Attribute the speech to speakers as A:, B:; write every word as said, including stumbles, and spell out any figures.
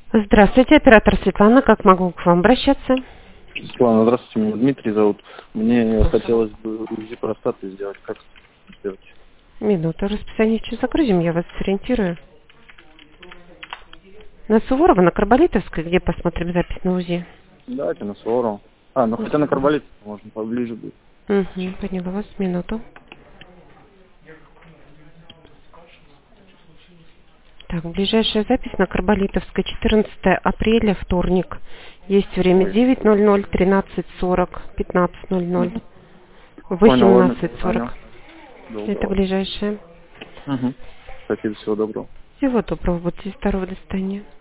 A: Здравствуйте, оператор Светлана. Как могу к вам обращаться?
B: Светлана, здравствуйте, меня Дмитрий зовут. Мне хотелось бы УЗИ простаты сделать. Как сделать?
A: Минуту. Расписание сейчас загрузим, я вас сориентирую. На Суворова, на Карболитовской, где посмотрим запись на УЗИ?
B: Давайте на Суворова. А, ну хотя на Карболит можно поближе будет.
A: Угу, поняла вас. Минуту. Так, ближайшая запись на Карболитовской, четырнадцатое апреля, вторник. Есть время девять ноль ноль, тринадцать сорок, пятнадцать ноль ноль,
B: Понял, ладно,
A: восемнадцать
B: понял.
A: сорок. Это
B: Доброго.
A: ближайшее.
B: Угу. Спасибо, всего доброго.
A: Всего доброго, будьте здоровы, до свидания.